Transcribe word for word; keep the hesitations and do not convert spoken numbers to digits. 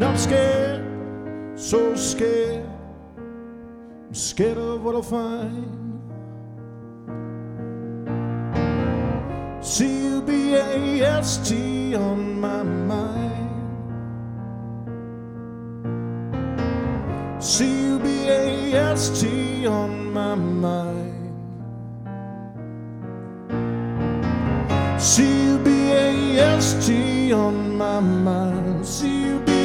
I'm scared, so scared. I'm scared of what I'll find. C U B A S T on my mind. C U B A S T on my mind. C U B A S T on my mind. C U B